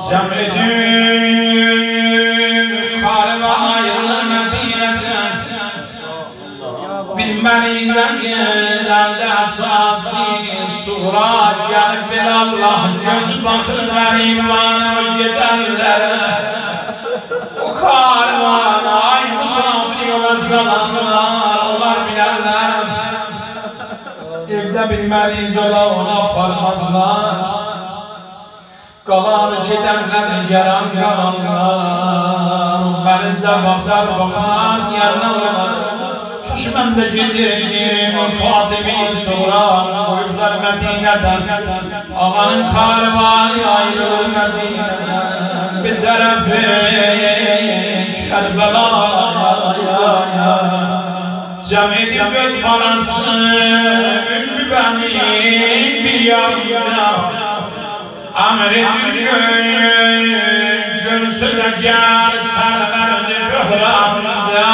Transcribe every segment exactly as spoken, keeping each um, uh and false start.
cem edip karvan ayrılır Medine'den. Bir merizen güzelde esası suğra gelip bir Allah göz bakır garibana giderler. O karvana ay musafir yola zamanlar onlar binerler. Evde bir meriz ola ona aparmazlar. Qalan gedənlər gələn qalanlar Mərizə baxar baxar yerine olar. Kaş mən də gedim Fatimi sonra koyublar Medine'den. Ağanın karvanı ayrılır Medine'den. Bir tarafı Kerbela'ya cem edip göt parası ümmü benim bir yarıya Emredin gün, gün sürecek serverdi böhranda.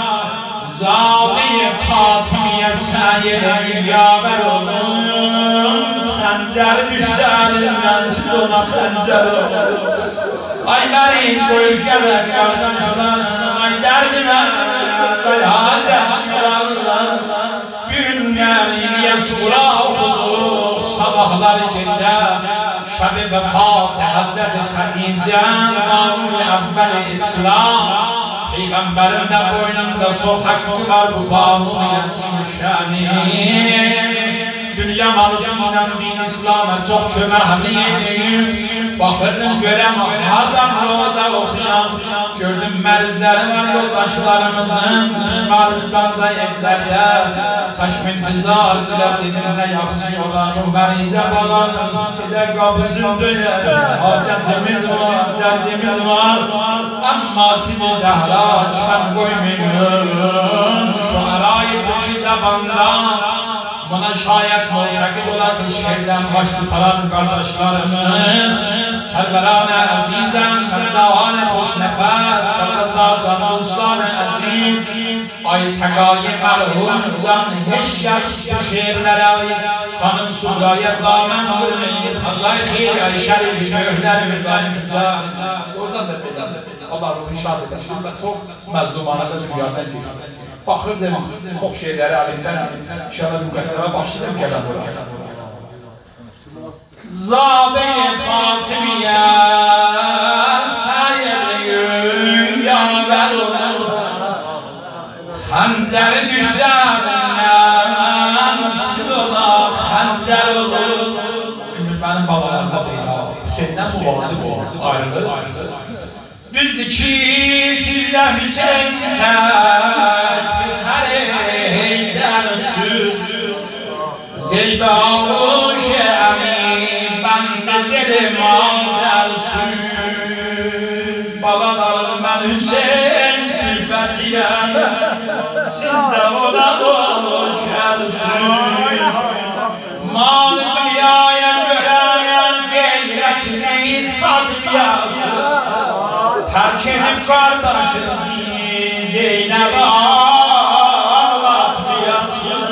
Zâli Fatimiye sayede yaver olun. Xəncər düştü elinden siz ona xəncər olun. Ay meriz koyup gelir kardeşler, ay derdime dayacak krallar. Günlerine sura okudu, sabahları gece. Şab-ı vefat Hazreti Hatice Mâmû-i evvel-i İslam Peygamberin de boynunda çok hakkı var bu Mâmû-i Yetim-i Dünya malı sinasîn İslam'a çok kömekliydim. Bakırdım görem hardan roza okuyan. Gördüm merizleri var yoldaşlarımızın Malistan'da evlerde saçm intizarlar dediğine yapsıyorlar. O merize falan gider kapısın döner. Hacetimiz var, derdimiz var. Ama sizi zahra çan koymayın. Şu arayı bu zamandan bana şayet muhakkak olası şehirden baş tutaran kardeşlerimiz Serverane azizem, merdavane hoş nefer Şahsazan dostane aziz Ay tegayı merhum can hiç yaş bu şehirlere Hanım Suriye damen görmeyin Hazay khir ay şerif şöhlerimiz ayımıza Oradan da bedan Allah ruhu şad edersin ve çok mezlumana da dünyadan geliyor Bakırdım çok şeyleri elimden İnşallah mükaddeme başlayalım gelen buraya Zâbe-i Fatimiye sayedeyim yaver olur Xəncəri düşlərindən sıla xəncər olur Benim babalarım da değil abi Hüseyin'den müvazif olur ayrılır Düzdür ki sizlə Hüseyin tək Biz hər eydən süz Zeybə avuş əmin Ben de dedim ağlar süz Balalarım ben Hüseyin külfətiyəm Siz de ona dolu kəlsün Mal dünyaya görəyen qeyrətini satıyasız Terk edip kardeşinizi Zeynep'e ağlatmayasın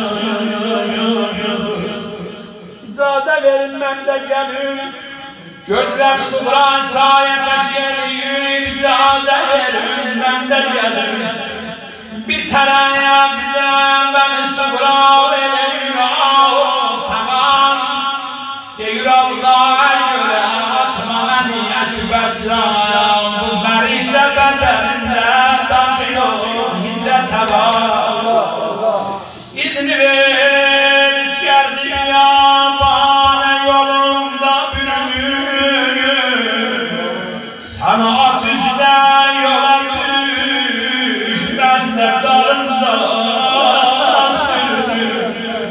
İcaze verin ben de gelin Gördüler Subran sayede geliyim İcaze verin ben de gelin Bir tereyafiden beni Subran verin Ağol tamam Deyir Allah'a göre atma beni ekbercan Bu merize bedeninde dahi yok hicrete var İzni ver kerdim ya bana yolunda bürünür Sana at üzde yola düş ben de darınca sürünür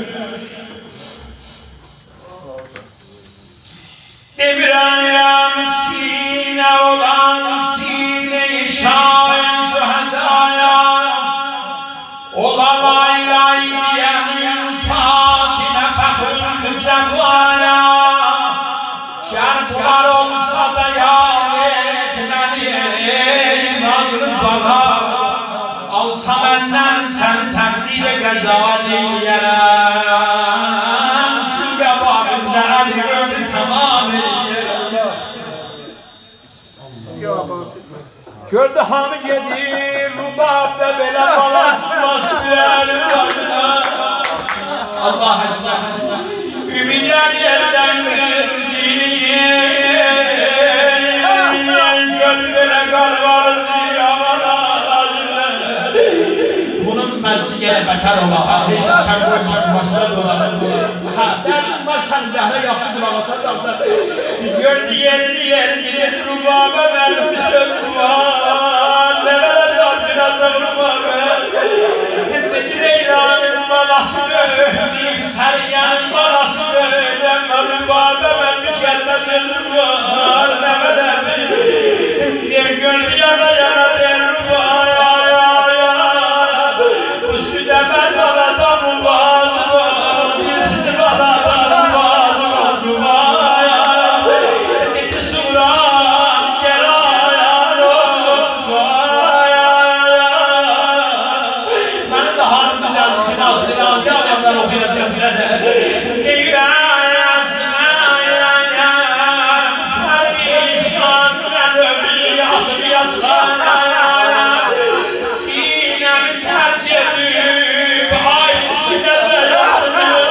Demiraya sine olan sine-i şahin şu hataya Ola lay lay diyenin Fatime fəxrün mücəbbaya Şərplar olsa da yad etməni nazlı bana Alsa məndən səni təqdir qəza deyəyərəm Kül qəbabində əli ömrü tamam edəyərəm Gördü hamı gedir, rubab da belə balası basır. Allah Allah, ümidler yerden girdi, gönlüne kar vardı, yavalar. Bunun məclisi gələ bətər ola, heç şər qoyması başlar dolaşır. Ha, derdim var, sen zəhra yapsın, ağasa da. Gördü yerini yerini, rubaba vermiş öpüvar. Neler yaptıracak rubaba? Dedi Leyla'nın balası böyle, Sarıyan'ın balası böyle. Rubaba vermiş cennet var. Neler yaptıracak? Gördü yana yana der rubaya. Bu süde ben aradan bazı var. Birisi baladan bazı var. Vaya. Dedi Suran gel ayağın ol. Vaya. Ben de hanım güzel, kınası razı adamlar okuyacağım size de. Yüreğine ayağın, perişan ben ömrü yakıp yazan. Sinemi terk edip ailesine dayanıyor.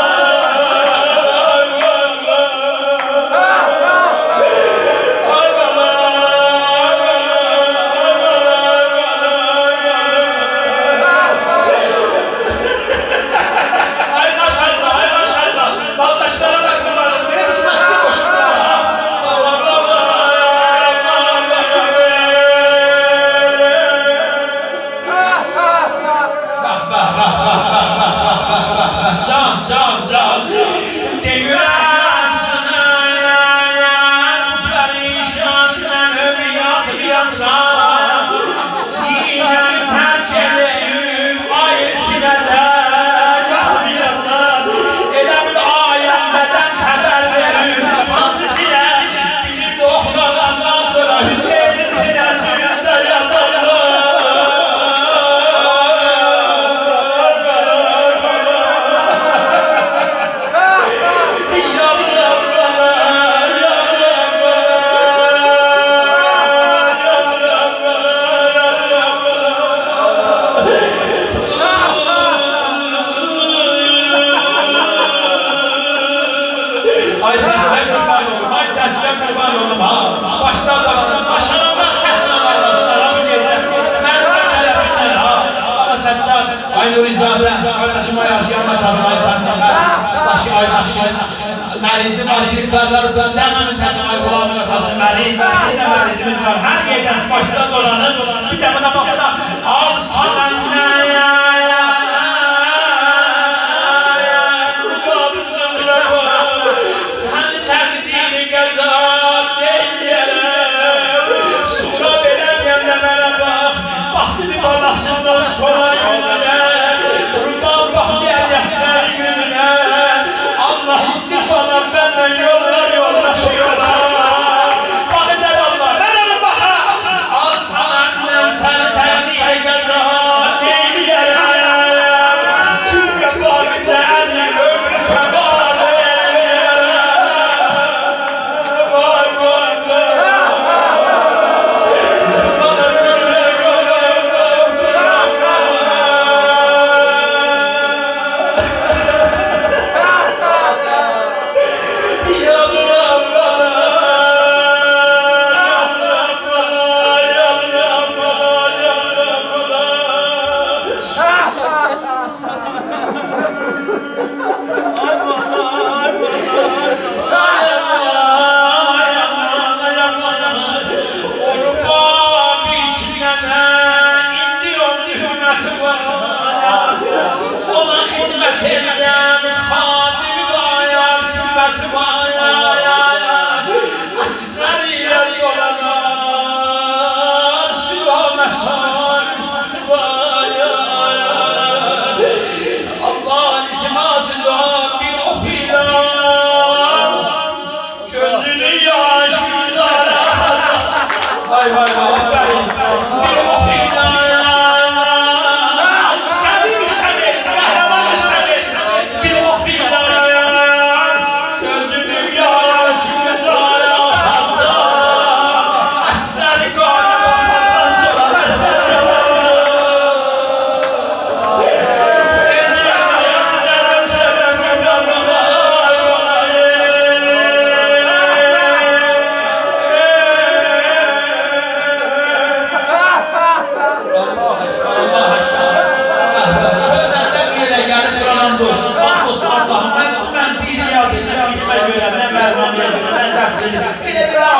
Ay maşallah, ay maşallah. Baldaşlara da kullanın. Benim şaştı koşma. Can, can, can. De yüreğine perişan ben ömrü yakıp yansam. Sinemi terk edeyim ailesine de yakıp yansam. Elə bir ayet neden haber verir hazisine. Bilir doğmadan sonra Hüseyin'in sinesinde yatar. Ay sesler kurban olun, ay sesler kurban olun ha. Baştan baştan başlananlar sesler arkasından bu gece. Merhametler hepinler ha. Bana Settar, Aynur İzade, kardeşim Ayaşıyan'la tasayip tasayip. Başı Aynaşı, Merizi Marişliklerler, Cəməmin Təzəmay Qulamına tasın Meriz. Bizim de Merizimiz var, her yerden baştan dolanır. Bir de buna bakın ha. Al sana balasından sonra yoluna Rubab bahtiyar yaşlar gününe Allah istihbarat benden yollar yollaşıyorlar. Bak ezel Allah ben onu baka al sanatından sen terliğe gaza değil yere kim yapar gider ömrü kabalı vay vay vay. Vay vay vay bir okuyla kadim istemez, kahraman istemez. Bir okuyla gözünü yaşımıza yazar.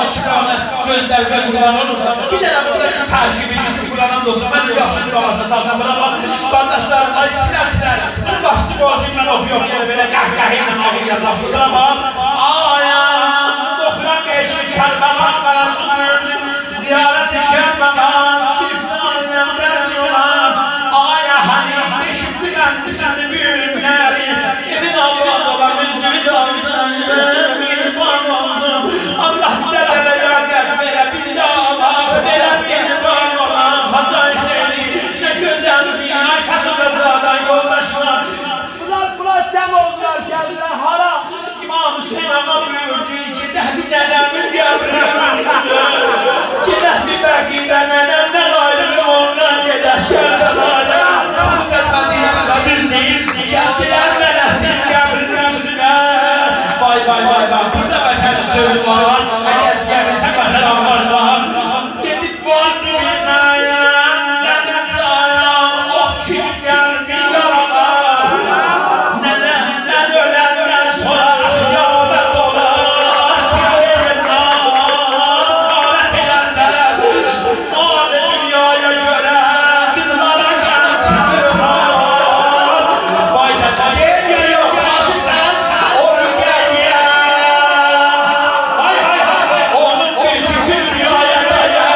aşıqanı gözlərinizə qurban olun. Bir dənə burada tərkib edin, Qur'anın dostum, mən də yaxşı qulağına salsam buna bax. Qardaşlar, ay silər silər, bir başlı boğazım mən oxuyum, yenə belə qəhqəhi ilə ağlayacaqsın. Buna bax, ayam, dokunan geçti Kərbəlan qarası gördüm, ziyarət-i Kərbəlan, bir filanından dərdiyorlar. Aya hani beşikli mənzisəndə büyünləri, evin Allah olan müzdüvi dağıdan, mizban oldum. Allah bize de beyanet vere, bize Allah vere, mizban olan hazayetleri, ne güzel dünya katı zadan yoldaşlar. Bunlar bunlar cəm oldular, geldiler hara. İmam Hüseyin ama buyurdu ki, dehbi nenemin yavrım, ki bir bekide nenemden ayrı ondan gider Kərbalaya. Fakat Medine'de bir değil, geldiler nenesin yavrının üstüne. Vay vay vay vay, burada beterin sözü var, eğer gelirse beterin varsa, gidip vardı bir nayan, nenem sayan, oh kimi geldi yaralar. Nenemden ölenden sonra kıyamet olar, kimlerin nalet edenler, malı dünyaya göre kızlara gelip çıkırlar. Vay da da geliyor, aşık sen, onu geliyor. Hay hay hay, onun gülüşü dünyaya değer.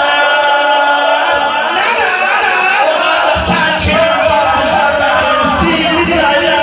Ona da sen kim var, benim sinirlere.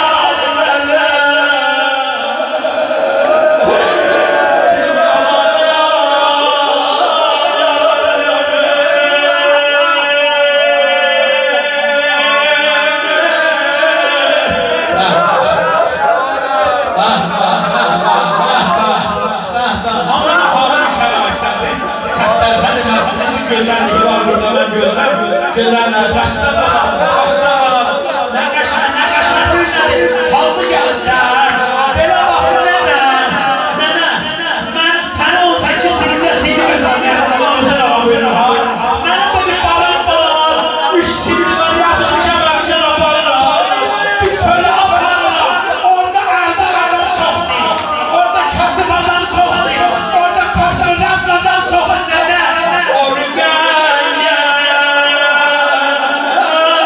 Gözlerliği var burada ben gözler, gözlerler başta balalım, başta balalım. Ne kaşar, ne kaşar günleri, kaldı gelsen, bela bak nene, nene, ben sen on sekiz senede seni gözlerlerim, Allah'ım sana bakıyorum ha. Benim de bir balım var, üç simli var, yapışınca bakacağım aparına. Bir söyle aparına, orada erdar adam çok değil, orada kasım adam çok değil, orada paşa rafladan çok nene. Oraya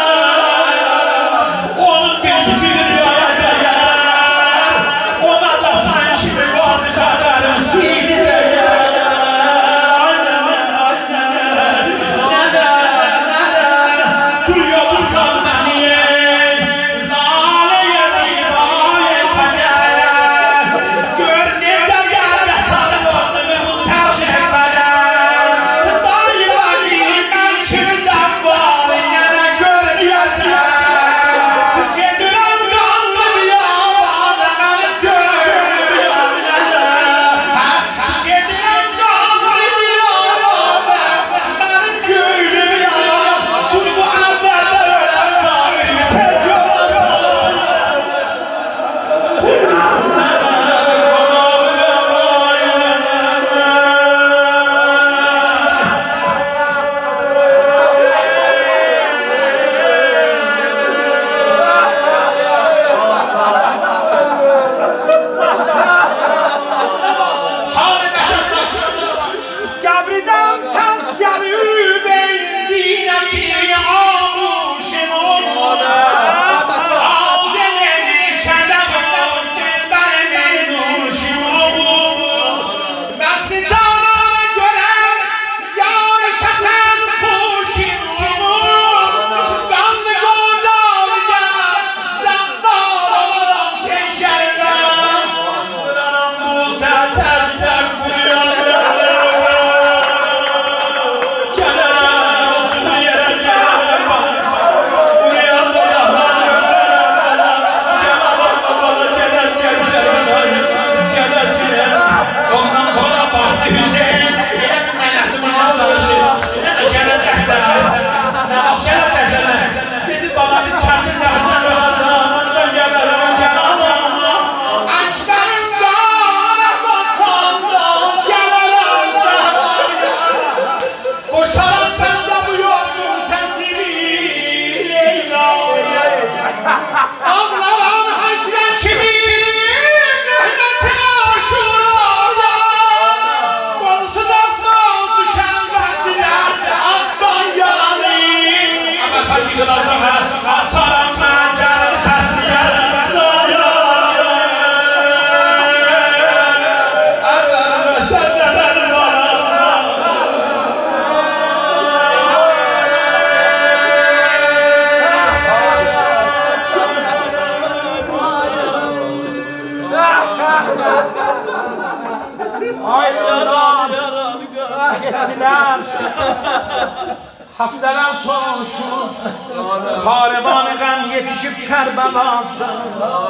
Haftalar soğuşur, Karavan-ı gam yetişip Kerbelasın.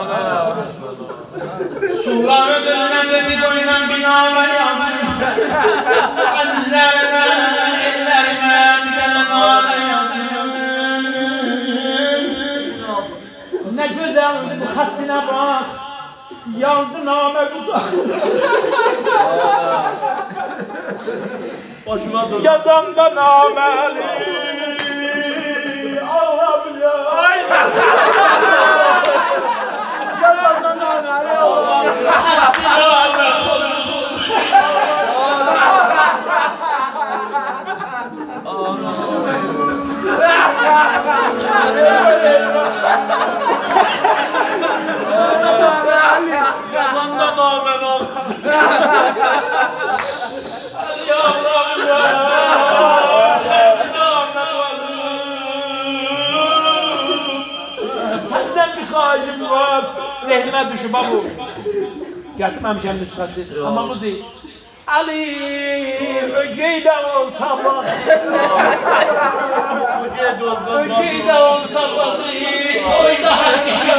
Sura ödülüne dedi boyunan binama yazın. Azizlerime, ellerime bir tane nane yazın. Ne güzel bu hattine bak. Yazdı name dudak. Başıma dur. Yazan da nameli. Allah'ım ya. Yazan da nameli. Allah'ım ya. Yazan da namen ol. Ya Allah'ım ya. Senden bir kaydım var. Zehnime düşüp ha bu. Getirmemişim nüshası. Ama bu değil. Ali öceği de olsa bak. Öceği de olsa Öceği de olsa basit. Oyda her kişi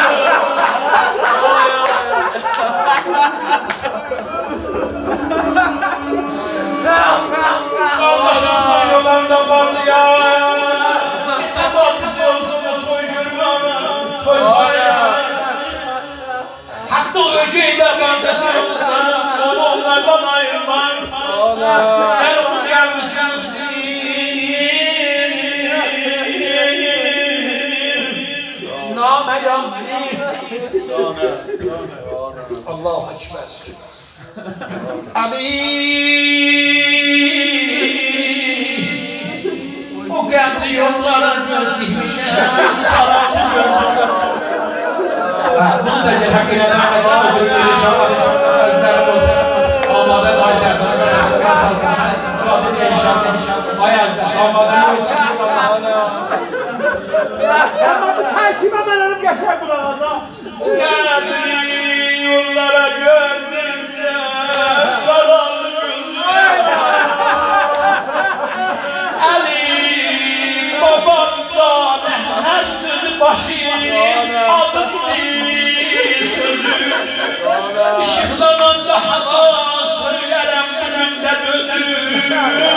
Allah'ım yolanda bazı ya. Sen bazısı olsun da toy görmem. Toy baya. Hatta öceği de bazısı olsa onu onlardan ayırmaz. Sen onu gelmişsin. name yazdı. Allahu Ekber. Ali o kadar yollara göz dikmişim, sarası gözüm. Bunu da hakkıyla namazdan okuyoruz inşallah. Ezler olsun. Allah'dan ayetlerden öğrendim. Esasında istifade inşallah. Ayazda savmadan olsun. Ama bu takip edelim yaşar bu ağza. Geldi yollara gözümce zararlı gözüm. Ali babam sana her sözü başı adı değil sözü. Işıklanan da hava söylerim dilimde döndü.